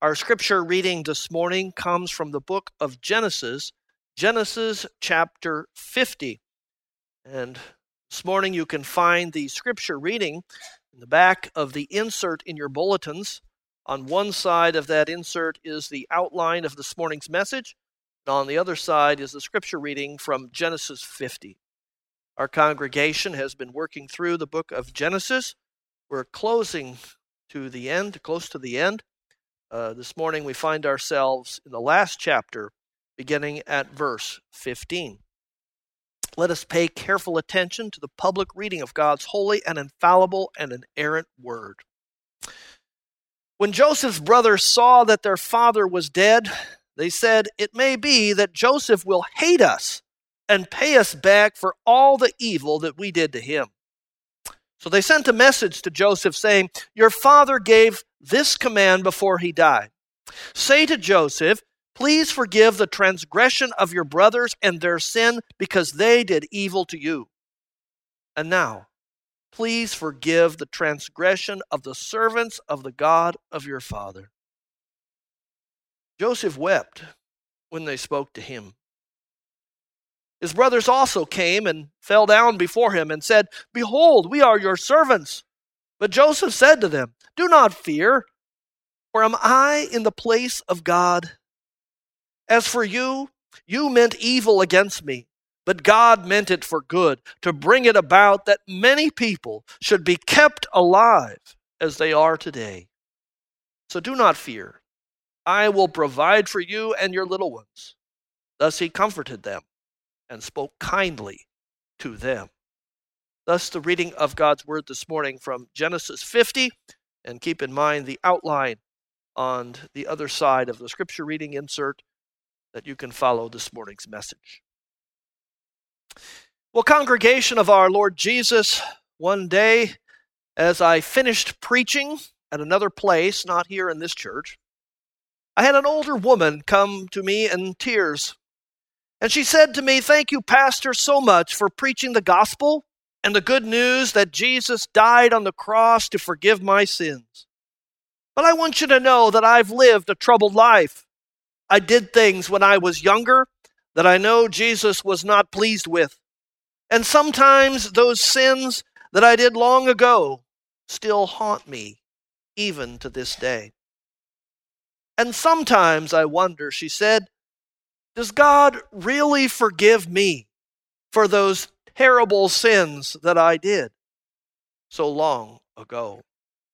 Our scripture reading this morning comes from the book of Genesis, Genesis chapter 50. And this morning you can find the scripture reading in the back of the insert in your bulletins. On one side of that insert is the outline of this morning's message, and on the other side is the scripture reading from Genesis 50. Our congregation has been working through the book of Genesis. We're close to the end. This morning we find ourselves in the last chapter, beginning at verse 15. Let us pay careful attention to the public reading of God's holy and infallible and inerrant word. When Joseph's brothers saw that their father was dead, they said, "It may be that Joseph will hate us and pay us back for all the evil that we did to him." So they sent a message to Joseph saying, "Your father gave this command before he died. Say to Joseph, please forgive the transgression of your brothers and their sin because they did evil to you. And now, please forgive the transgression of the servants of the God of your father." Joseph wept when they spoke to him. His brothers also came and fell down before him and said, "Behold, we are your servants." But Joseph said to them, "Do not fear, for am I in the place of God? As for you, you meant evil against me, but God meant it for good, to bring it about that many people should be kept alive as they are today. So do not fear. I will provide for you and your little ones." Thus he comforted them and spoke kindly to them. Thus the reading of God's word this morning from Genesis 50, and keep in mind the outline on the other side of the scripture reading insert that you can follow this morning's message. Well, congregation of our Lord Jesus, one day as I finished preaching at another place, not here in this church, I had an older woman come to me in tears. And she said to me, "Thank you, Pastor, so much for preaching the gospel and the good news that Jesus died on the cross to forgive my sins. But I want you to know that I've lived a troubled life. I did things when I was younger that I know Jesus was not pleased with. And sometimes those sins that I did long ago still haunt me, even to this day. And sometimes I wonder," she said, "does God really forgive me for those terrible sins that I did so long ago?"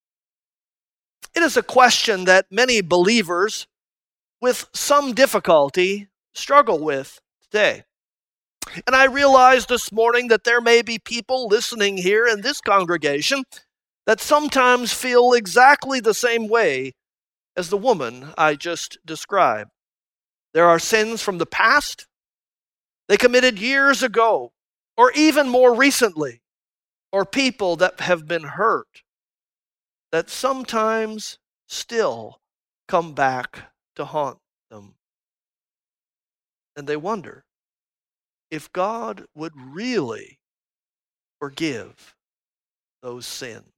It is a question that many believers with some difficulty struggle with today. And I realize this morning that there may be people listening here in this congregation that sometimes feel exactly the same way as the woman I just described. There are sins from the past they committed years ago, or even more recently, or people that have been hurt that sometimes still come back to haunt them. And they wonder if God would really forgive those sins.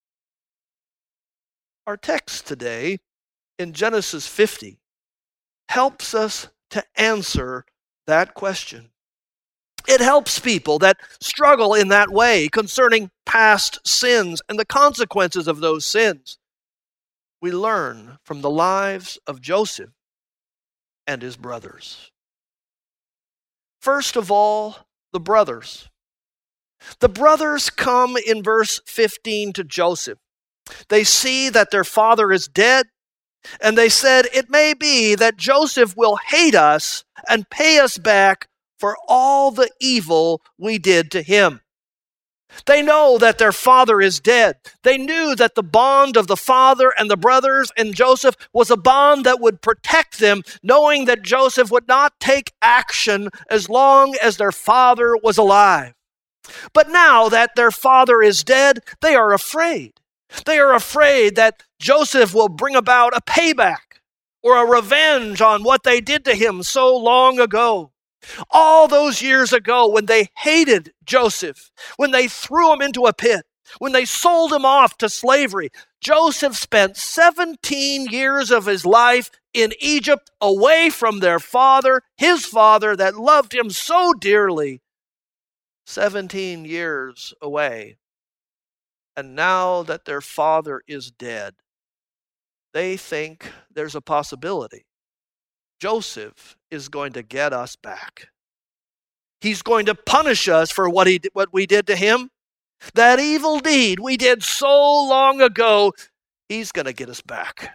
Our text today in Genesis 50 helps us to answer that question. It helps people that struggle in that way concerning past sins and the consequences of those sins. We learn from the lives of Joseph and his brothers. First of all, the brothers. The brothers come in verse 15 to Joseph. They see that their father is dead, and they said, "It may be that Joseph will hate us and pay us back for all the evil we did to him." They know that their father is dead. They knew that the bond of the father and the brothers and Joseph was a bond that would protect them, knowing that Joseph would not take action as long as their father was alive. But now that their father is dead, they are afraid. They are afraid that Joseph will bring about a payback or a revenge on what they did to him so long ago. All those years ago when they hated Joseph, when they threw him into a pit, when they sold him off to slavery, Joseph spent 17 years of his life in Egypt away from their father, his father that loved him so dearly. 17 years away. And now that their father is dead, they think there's a possibility Joseph is going to get us back. He's going to punish us for what we did to him. That evil deed we did so long ago, he's going to get us back.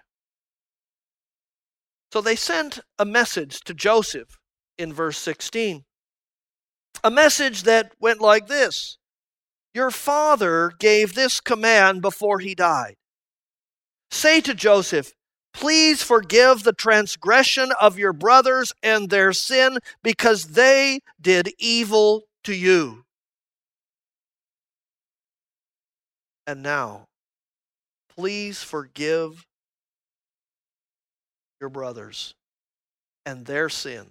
So they sent a message to Joseph in verse 16. A message that went like this: your father gave this command before he died. Say to Joseph, please forgive the transgression of your brothers and their sin, because they did evil to you. And now, please forgive your brothers and their sin.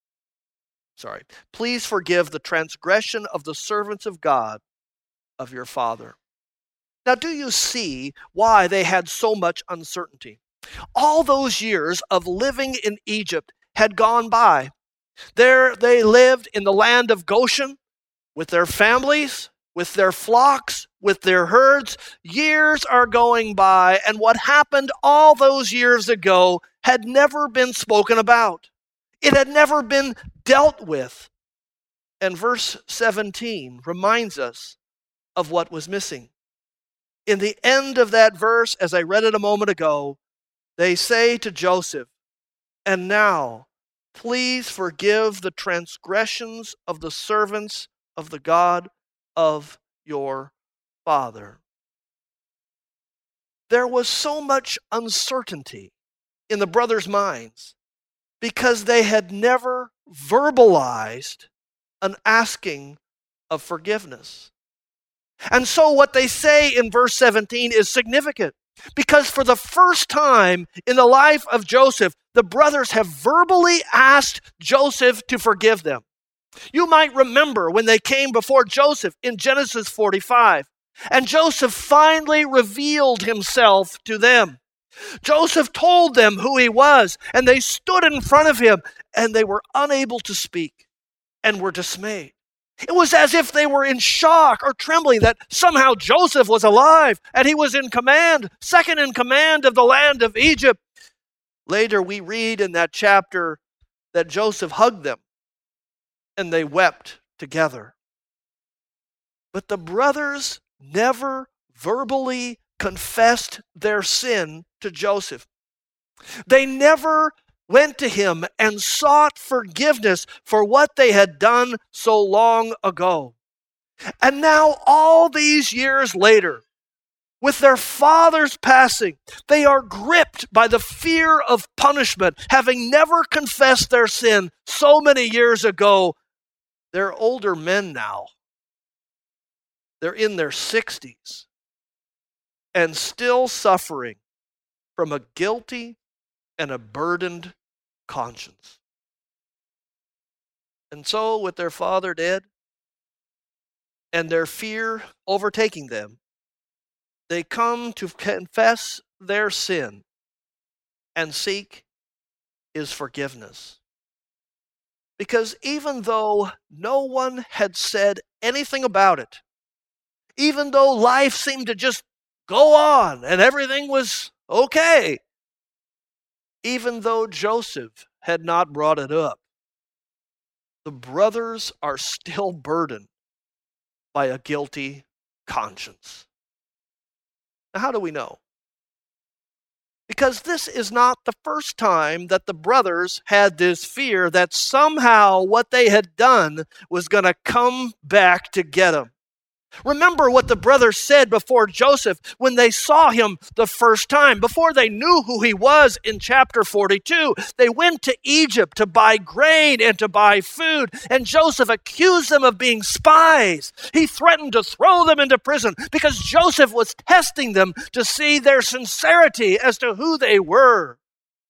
Please forgive the transgression of the servants of God, of your father. Now, do you see why they had so much uncertainty? All those years of living in Egypt had gone by. There they lived in the land of Goshen with their families, with their flocks, with their herds. Years are going by, and what happened all those years ago had never been spoken about. It had never been dealt with. And verse 17 reminds us of what was missing. In the end of that verse, as I read it a moment ago, they say to Joseph, and now, please forgive the transgressions of the servants of the God of your father. There was so much uncertainty in the brothers' minds because they had never verbalized an asking of forgiveness. And so what they say in verse 17 is significant, because for the first time in the life of Joseph, the brothers have verbally asked Joseph to forgive them. You might remember when they came before Joseph in Genesis 45, and Joseph finally revealed himself to them. Joseph told them who he was, and they stood in front of him, and they were unable to speak and were dismayed. It was as if they were in shock or trembling that somehow Joseph was alive and he was in command, second in command of the land of Egypt. Later we read in that chapter that Joseph hugged them and they wept together. But the brothers never verbally confessed their sin to Joseph. They never went to him and sought forgiveness for what they had done so long ago. And now, all these years later, with their father's passing, they are gripped by the fear of punishment, having never confessed their sin so many years ago. They're older men now. They're in their 60s and still suffering from a guilty and a burdened conscience. And so, with their father dead and their fear overtaking them, they come to confess their sin and seek his forgiveness. Because even though no one had said anything about it, even though life seemed to just go on and everything was okay, even though Joseph had not brought it up, the brothers are still burdened by a guilty conscience. Now, how do we know? Because this is not the first time that the brothers had this fear that somehow what they had done was going to come back to get them. Remember what the brothers said before Joseph when they saw him the first time. Before they knew who he was in chapter 42, they went to Egypt to buy grain and to buy food. And Joseph accused them of being spies. He threatened to throw them into prison because Joseph was testing them to see their sincerity as to who they were.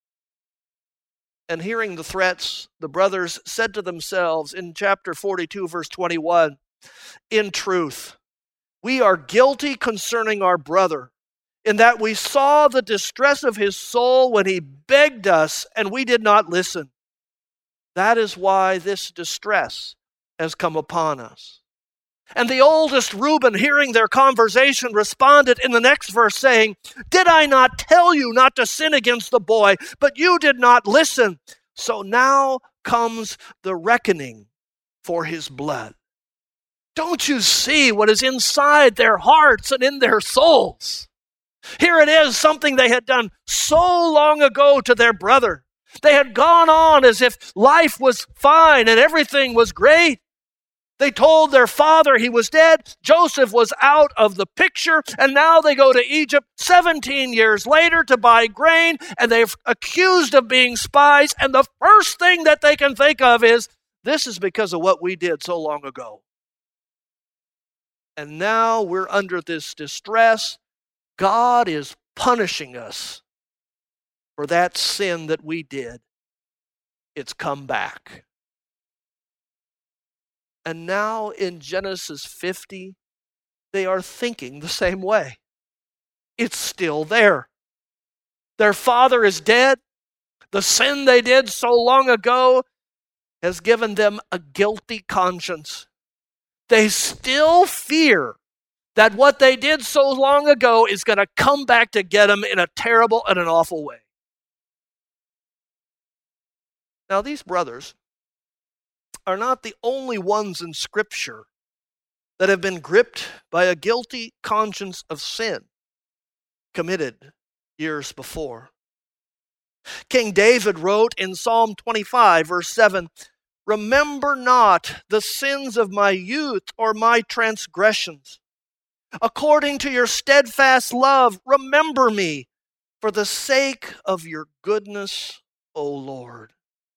And hearing the threats, the brothers said to themselves in chapter 42, verse 21, in truth, we are guilty concerning our brother in that we saw the distress of his soul when he begged us, and we did not listen. That is why this distress has come upon us." And the oldest Reuben, hearing their conversation, responded in the next verse saying, "Did I not tell you not to sin against the boy? But you did not listen. So now comes the reckoning for his blood." Don't you see what is inside their hearts and in their souls? Here it is, something they had done so long ago to their brother. They had gone on as if life was fine and everything was great. They told their father he was dead. Joseph was out of the picture, and now they go to Egypt 17 years later to buy grain, and they're accused of being spies, and the first thing that they can think of is, this is because of what we did so long ago. And now we're under this distress. God is punishing us for that sin that we did. It's come back. And now in Genesis 50, they are thinking the same way. It's still there. Their father is dead. The sin they did so long ago has given them a guilty conscience. They still fear that what they did so long ago is going to come back to get them in a terrible and an awful way. Now, these brothers are not the only ones in Scripture that have been gripped by a guilty conscience of sin committed years before. King David wrote in Psalm 25, verse 7, "Remember not the sins of my youth or my transgressions. According to your steadfast love, remember me for the sake of your goodness, O Lord."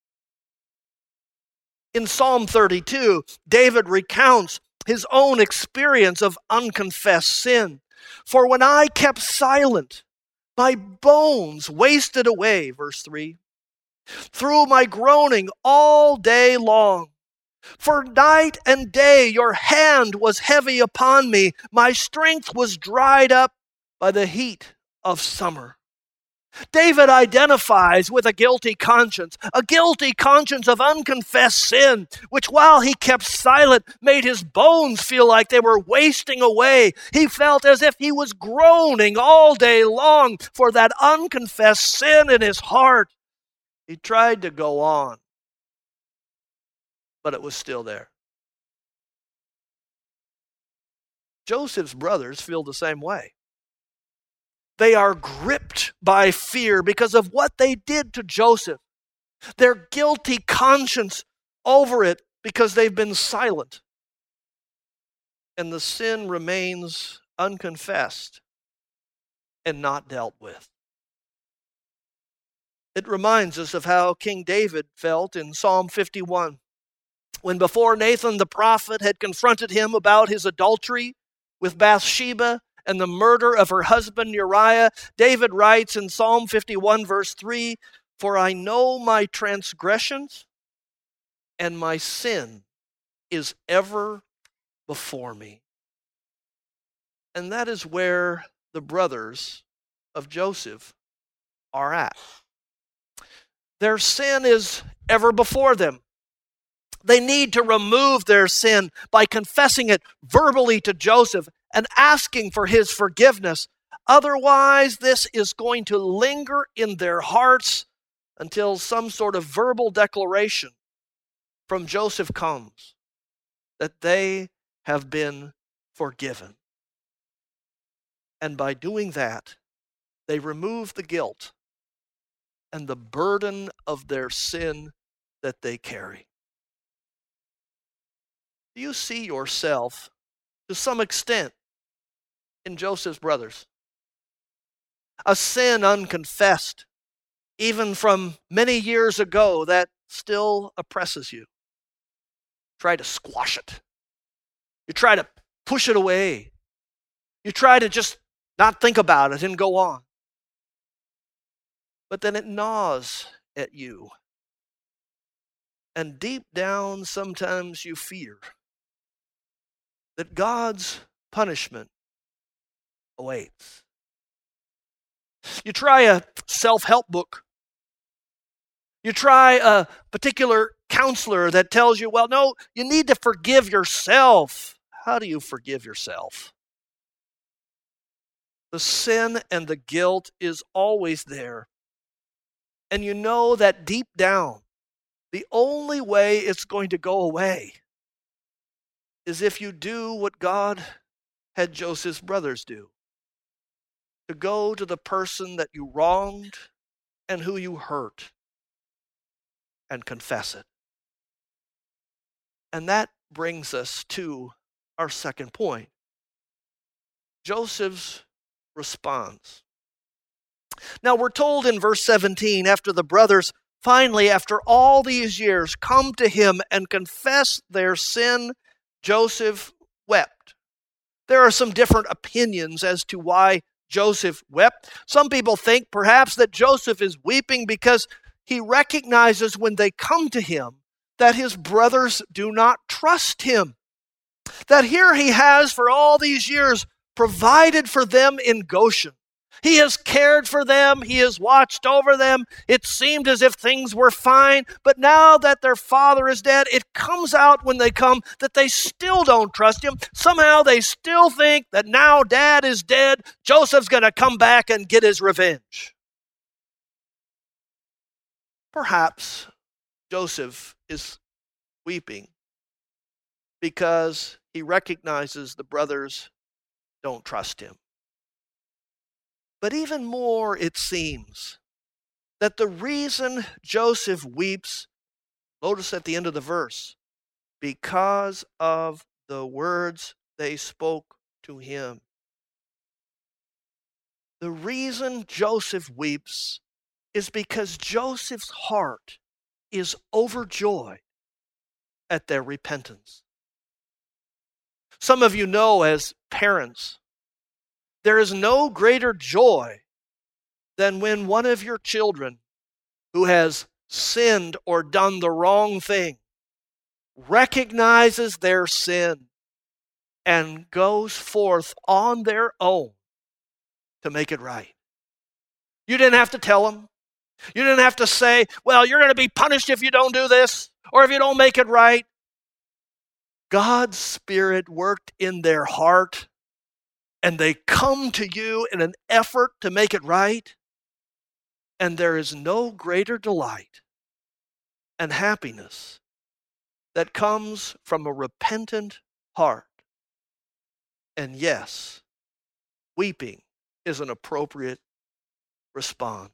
In Psalm 32, David recounts his own experience of unconfessed sin. "For when I kept silent, my bones wasted away," verse 3, "through my groaning all day long. For night and day your hand was heavy upon me. My strength was dried up by the heat of summer." David identifies with a guilty conscience of unconfessed sin, which while he kept silent made his bones feel like they were wasting away. He felt as if he was groaning all day long for that unconfessed sin in his heart. He tried to go on, but it was still there. Joseph's brothers feel the same way. They are gripped by fear because of what they did to Joseph. Their guilty conscience over it because they've been silent. And the sin remains unconfessed and not dealt with. It reminds us of how King David felt in Psalm 51, when before Nathan the prophet had confronted him about his adultery with Bathsheba and the murder of her husband Uriah. David writes in Psalm 51, verse 3, "For I know my transgressions, and my sin is ever before me." And that is where the brothers of Joseph are at. Their sin is ever before them. They need to remove their sin by confessing it verbally to Joseph and asking for his forgiveness. Otherwise, this is going to linger in their hearts until some sort of verbal declaration from Joseph comes that they have been forgiven. And by doing that, they remove the guilt and the burden of their sin that they carry. Do you see yourself, to some extent, in Joseph's brothers? A sin unconfessed, even from many years ago, that still oppresses you. Try to squash it. You try to push it away. You try to just not think about it and go on. But then it gnaws at you. And deep down, sometimes you fear that God's punishment awaits. You try a self-help book. You try a particular counselor that tells you, well, no, you need to forgive yourself. How do you forgive yourself? The sin and the guilt is always there. And you know that deep down, the only way it's going to go away is if you do what God had Joseph's brothers do. To go to the person that you wronged and who you hurt and confess it. And that brings us to our second point. Joseph's response. Now we're told in verse 17, after the brothers finally, after all these years, come to him and confess their sin, Joseph wept. There are some different opinions as to why Joseph wept. Some people think perhaps that Joseph is weeping because he recognizes when they come to him that his brothers do not trust him. That here he has for all these years provided for them in Goshen. He has cared for them. He has watched over them. It seemed as if things were fine. But now that their father is dead, it comes out when they come that they still don't trust him. Somehow they still think that now dad is dead, Joseph's going to come back and get his revenge. Perhaps Joseph is weeping because he recognizes the brothers don't trust him. But even more, it seems that the reason Joseph weeps, notice at the end of the verse, because of the words they spoke to him. The reason Joseph weeps is because Joseph's heart is overjoyed at their repentance. Some of you know as parents, there is no greater joy than when one of your children who has sinned or done the wrong thing recognizes their sin and goes forth on their own to make it right. You didn't have to tell them. You didn't have to say, well, you're going to be punished if you don't do this or if you don't make it right. God's Spirit worked in their heart, and they come to you in an effort to make it right. And there is no greater delight and happiness that comes from a repentant heart. And yes, weeping is an appropriate response.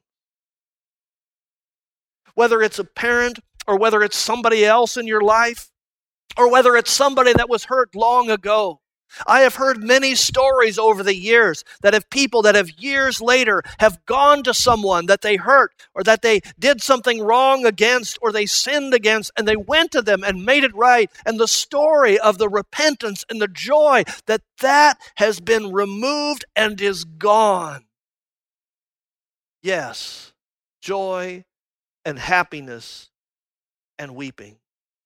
Whether it's a parent or whether it's somebody else in your life, or whether it's somebody that was hurt long ago, I have heard many stories over the years that of people that have years later have gone to someone that they hurt or that they did something wrong against or they sinned against, and they went to them and made it right. And the story of the repentance and the joy that has been removed and is gone. Yes, joy and happiness and weeping.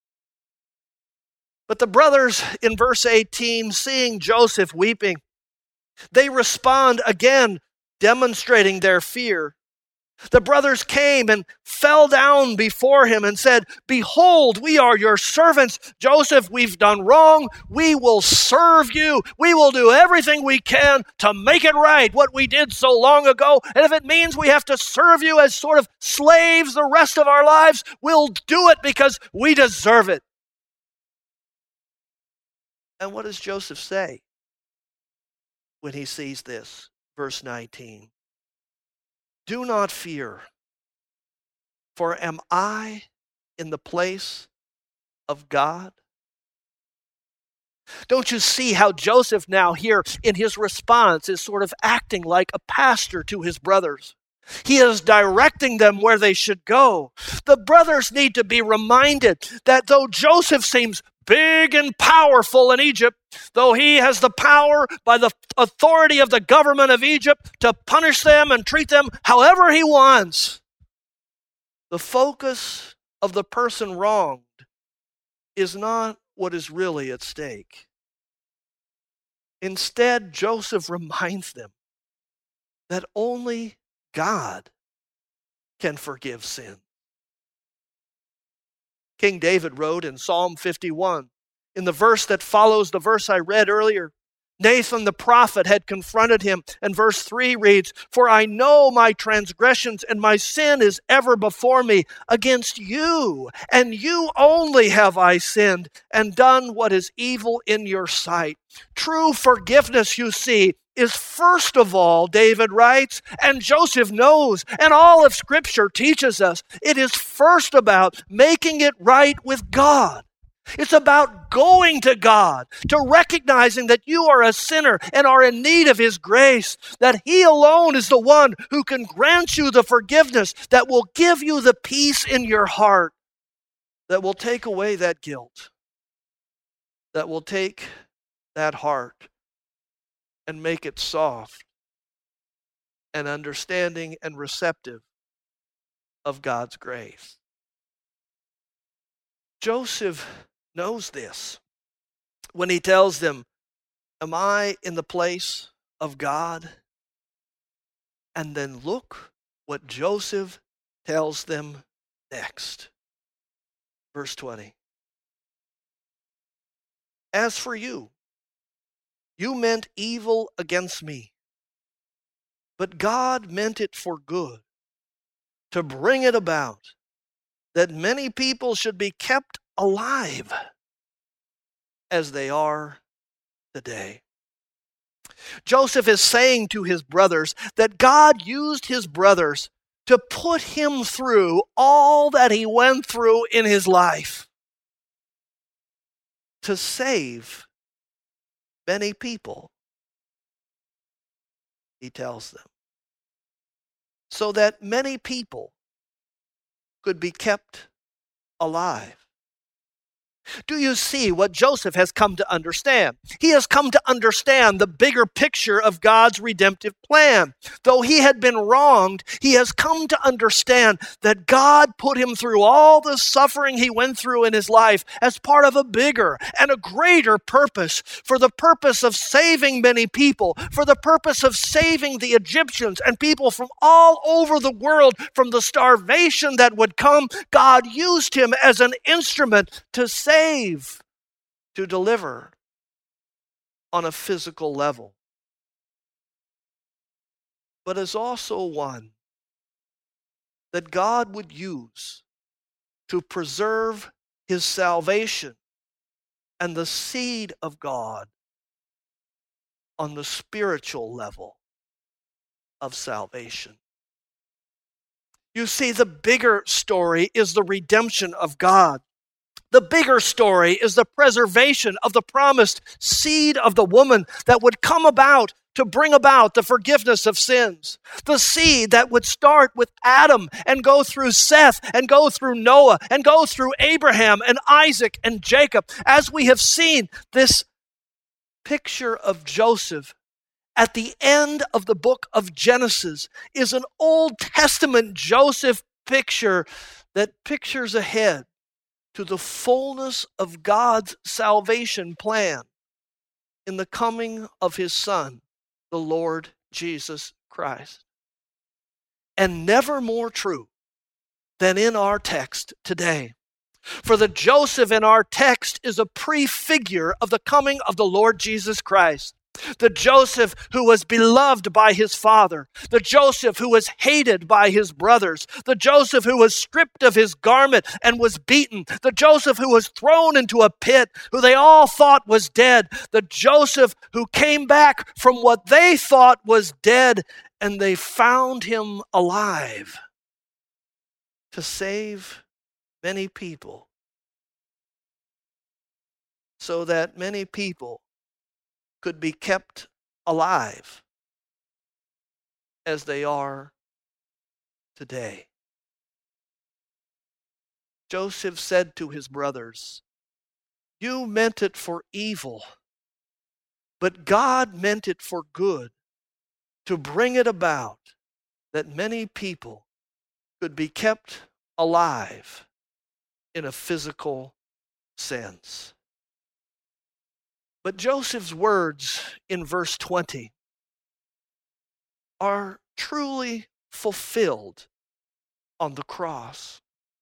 But the brothers in verse 18, seeing Joseph weeping, they respond again, demonstrating their fear. The brothers came and fell down before him and said, "Behold, we are your servants. Joseph, we've done wrong. We will serve you. We will do everything we can to make it right, what we did so long ago. And if it means we have to serve you as sort of slaves the rest of our lives, we'll do it because we deserve it." And what does Joseph say when he sees this? Verse 19. "Do not fear, for am I in the place of God?" Don't you see how Joseph now here in his response is sort of acting like a pastor to his brothers? He is directing them where they should go. The brothers need to be reminded that though Joseph seems big and powerful in Egypt, though he has the power by the authority of the government of Egypt to punish them and treat them however he wants, the focus of the person wronged is not what is really at stake. Instead, Joseph reminds them that only God can forgive sin. King David wrote in Psalm 51, in the verse that follows the verse I read earlier, Nathan the prophet had confronted him, and verse 3 reads, "For I know my transgressions, and my sin is ever before me. Against you, and you only have I sinned, and done what is evil in your sight." True forgiveness, you see, is first of all, David writes, and Joseph knows, and all of Scripture teaches us, it is first about making it right with God. It's about going to God, to recognizing that you are a sinner and are in need of His grace, that He alone is the one who can grant you the forgiveness that will give you the peace in your heart, that will take away that guilt, that will take that heart and make it soft and understanding and receptive of God's grace. Joseph knows this when he tells them, "Am I in the place of God?" And then look what Joseph tells them next. Verse 20. "As for you, you meant evil against me, but God meant it for good, to bring it about that many people should be kept alive as they are today." Joseph is saying to his brothers that God used his brothers to put him through all that he went through in his life, to save many people, he tells them, so that many people could be kept alive. Do you see what Joseph has come to understand? He has come to understand the bigger picture of God's redemptive plan. Though he had been wronged, he has come to understand that God put him through all the suffering he went through in his life as part of a bigger and a greater purpose, for the purpose of saving many people, for the purpose of saving the Egyptians and people from all over the world from the starvation that would come. God used him as an instrument to save, to deliver on a physical level, but as also one that God would use to preserve His salvation and the seed of God on the spiritual level of salvation. You see, the bigger story is the redemption of God. The bigger story is the preservation of the promised seed of the woman that would come about to bring about the forgiveness of sins. The seed that would start with Adam and go through Seth and go through Noah and go through Abraham and Isaac and Jacob. As we have seen, this picture of Joseph at the end of the book of Genesis is an Old Testament Joseph picture that pictures ahead to the fullness of God's salvation plan in the coming of His Son, the Lord Jesus Christ. And never more true than in our text today. For the Joseph in our text is a prefigure of the coming of the Lord Jesus Christ. The Joseph who was beloved by his father, the Joseph who was hated by his brothers, the Joseph who was stripped of his garment and was beaten, the Joseph who was thrown into a pit, who they all thought was dead, the Joseph who came back from what they thought was dead, and they found him alive to save many people, so that many people could be kept alive as they are today. Joseph said to his brothers, "You meant it for evil, but God meant it for good, to bring it about that many people could be kept alive in a physical sense." But Joseph's words in verse 20 are truly fulfilled on the cross.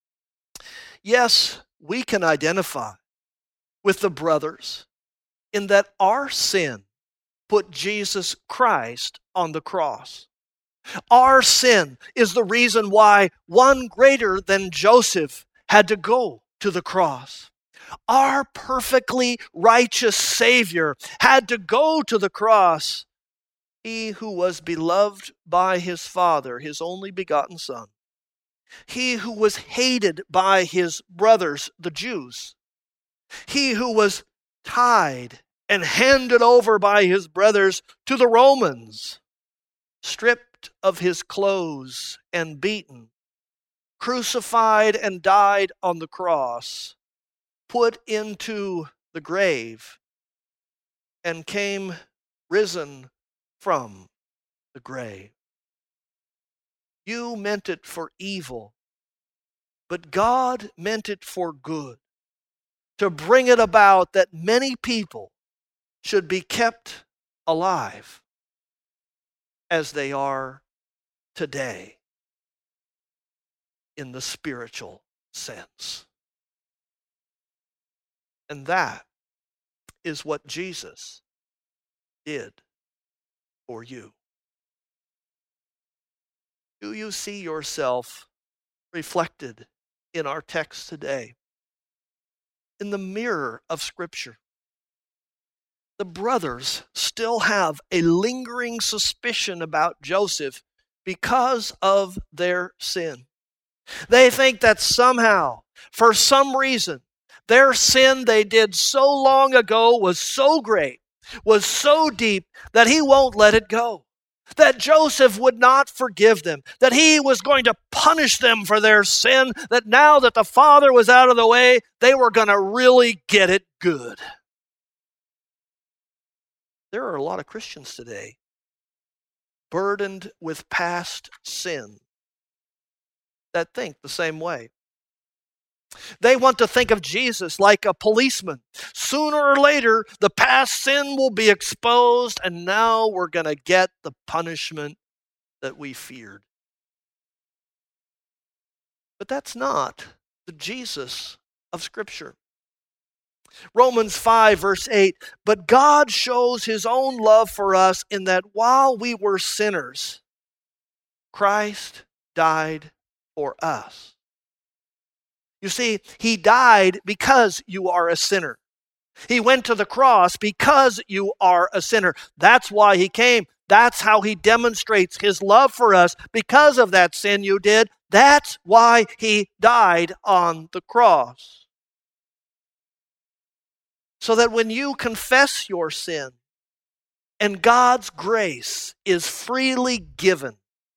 Yes, we can identify with the brothers in that our sin put Jesus Christ on the cross. Our sin is the reason why one greater than Joseph had to go to the cross. Our perfectly righteous Savior had to go to the cross. He who was beloved by his Father, his only begotten Son. He who was hated by his brothers, the Jews. He who was tied and handed over by his brothers to the Romans, stripped of his clothes and beaten, crucified and died on the cross, put into the grave, and came risen from the grave. You meant it for evil, but God meant it for good, to bring it about that many people should be kept alive as they are today in the spiritual sense. And that is what Jesus did for you. Do you see yourself reflected in our text today? In the mirror of Scripture. The brothers still have a lingering suspicion about Joseph because of their sin. They think that somehow, for some reason, their sin they did so long ago was so great, was so deep, that he won't let it go. That Joseph would not forgive them, that he was going to punish them for their sin, that now that the father was out of the way, they were going to really get it good. There are a lot of Christians today burdened with past sin that think the same way. They want to think of Jesus like a policeman. Sooner or later, the past sin will be exposed, and now we're going to get the punishment that we feared. But that's not the Jesus of Scripture. Romans 5, verse 8, but God shows his own love for us in that while we were sinners, Christ died for us. You see, he died because you are a sinner. He went to the cross because you are a sinner. That's why he came. That's how he demonstrates his love for us because of that sin you did. That's why he died on the cross. So that when you confess your sin and God's grace is freely given,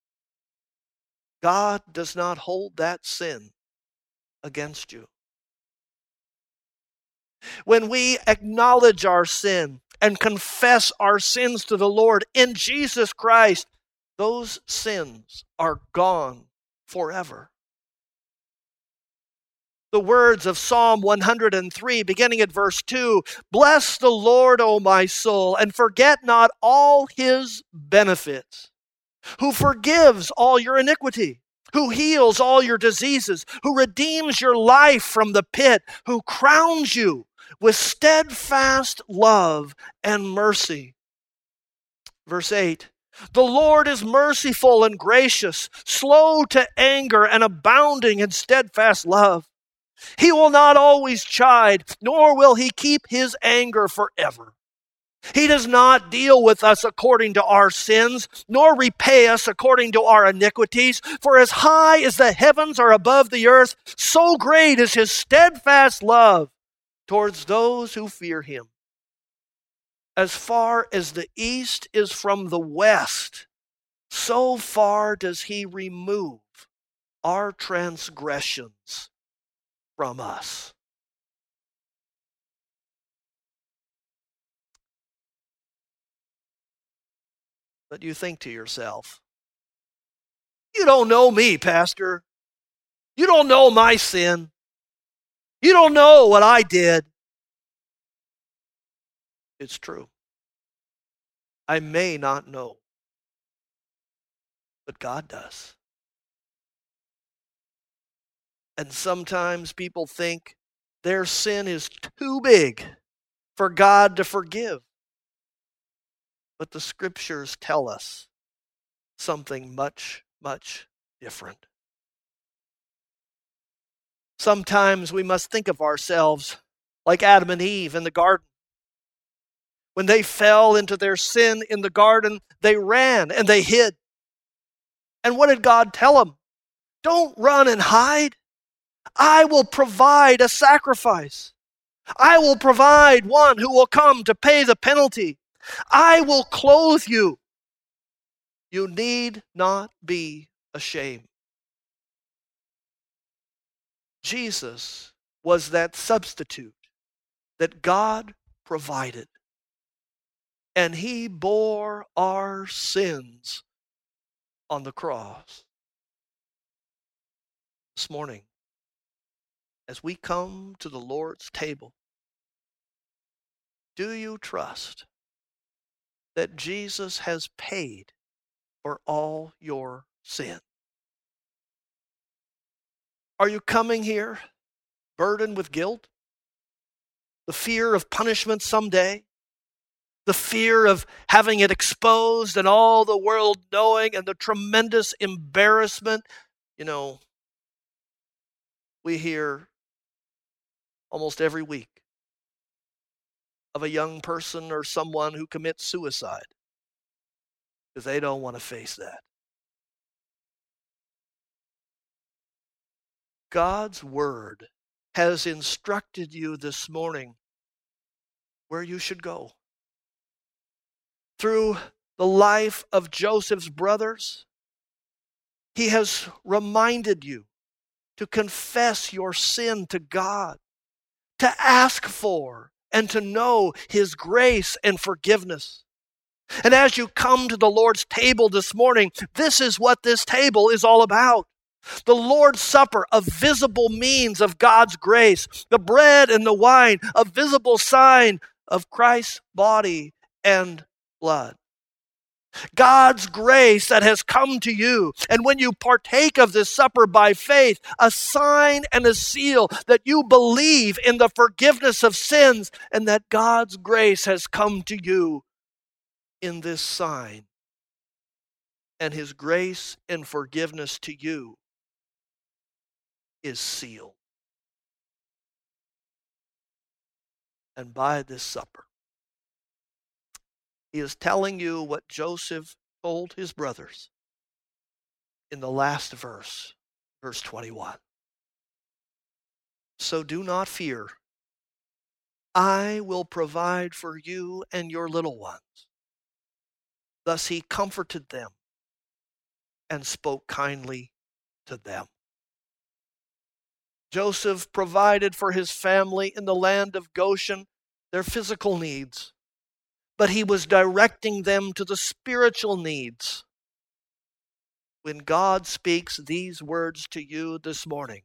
God does not hold that sin against you. When we acknowledge our sin and confess our sins to the Lord in Jesus Christ, those sins are gone forever. The words of Psalm 103, beginning at verse 2, bless the Lord, O my soul, and forget not all his benefits, who forgives all your iniquity, who heals all your diseases, who redeems your life from the pit, who crowns you with steadfast love and mercy. Verse 8, the Lord is merciful and gracious, slow to anger and abounding in steadfast love. He will not always chide, nor will he keep his anger forever. He does not deal with us according to our sins, nor repay us according to our iniquities. For as high as the heavens are above the earth, so great is his steadfast love towards those who fear him. As far as the east is from the west, so far does he remove our transgressions from us. But you think to yourself, you don't know me, Pastor. You don't know my sin. You don't know what I did. It's true. I may not know. but God does. And sometimes people think their sin is too big for God to forgive. But the scriptures tell us something much, much different. Sometimes we must think of ourselves like Adam and Eve in the garden. When they fell into their sin in the garden, they ran and they hid. And what did God tell them? Don't run and hide. I will provide a sacrifice. I will provide one who will come to pay the penalty. I will clothe you. You need not be ashamed. Jesus was that substitute that God provided. And he bore our sins on the cross. This morning, as we come to the Lord's table, do you trust that Jesus has paid for all your sin? Are you coming here burdened with guilt? The fear of punishment someday? The fear of having it exposed and all the world knowing, and the tremendous embarrassment? You know, we hear almost every week of a young person or someone who commits suicide because they don't want to face that. God's word has instructed you this morning where you should go. Through the life of Joseph's brothers, he has reminded you to confess your sin to God, to ask for and to know his grace and forgiveness. And as you come to the Lord's table this morning, this is what this table is all about. The Lord's Supper, a visible means of God's grace. The bread and the wine, a visible sign of Christ's body and blood. God's grace that has come to you. And when you partake of this supper by faith, a sign and a seal that you believe in the forgiveness of sins and that God's grace has come to you in this sign. And his grace and forgiveness to you is sealed. And by this supper, he is telling you what Joseph told his brothers in the last verse, verse 21. So do not fear. I will provide for you and your little ones. Thus he comforted them and spoke kindly to them. Joseph provided for his family in the land of Goshen their physical needs, but he was directing them to the spiritual needs. When God speaks these words to you this morning,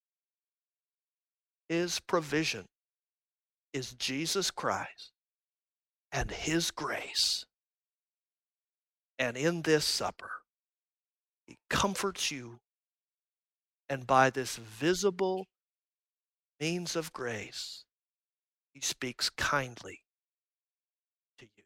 his provision is Jesus Christ and his grace. And in this supper, he comforts you, and by this visible means of grace, he speaks kindly to you.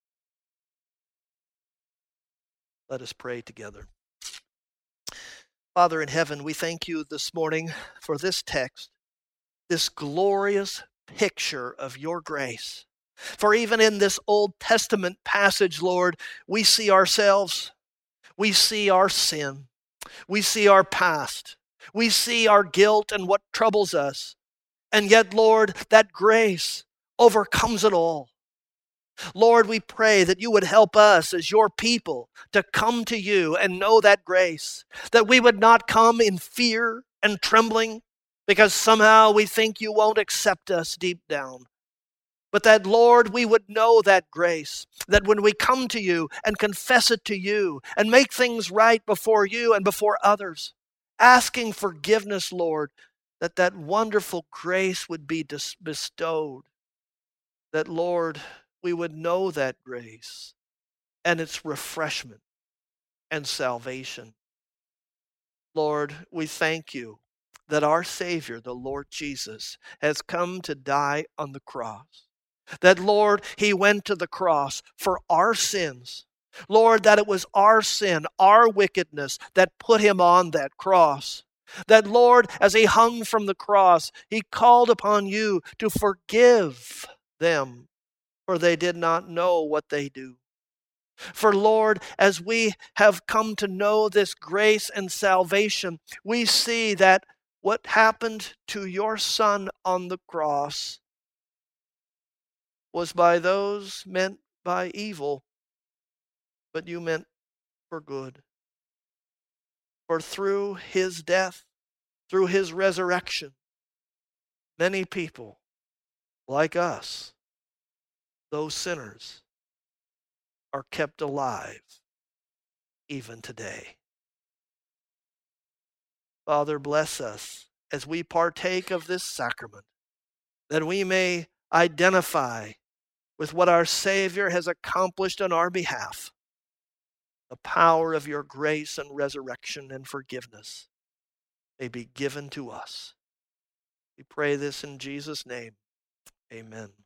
Let us pray together. Father in heaven, we thank you this morning for this text, this glorious picture of your grace. For even in this Old Testament passage, Lord, we see ourselves, we see our sin, we see our past, we see our guilt and what troubles us. And yet, Lord, that grace overcomes it all. Lord, we pray that you would help us as your people to come to you and know that grace, that we would not come in fear and trembling because somehow we think you won't accept us deep down. But that, Lord, we would know that grace, that when we come to you and confess it to you and make things right before you and before others, asking forgiveness, Lord, that that wonderful grace would be bestowed. That, Lord, we would know that grace and its refreshment and salvation. Lord, we thank you that our Savior, the Lord Jesus, has come to die on the cross. That, Lord, he went to the cross for our sins. Lord, that it was our sin, our wickedness that put him on that cross. That, Lord, as he hung from the cross, he called upon you to forgive them, for they did not know what they do. For, Lord, as we have come to know this grace and salvation, we see that what happened to your Son on the cross was by those meant by evil, but you meant for good. For through his death, through his resurrection, many people like us, those sinners, are kept alive even today. Father, bless us as we partake of this sacrament, that we may identify with what our Savior has accomplished on our behalf, the power of your grace and resurrection and forgiveness may be given to us. We pray this in Jesus' name. Amen.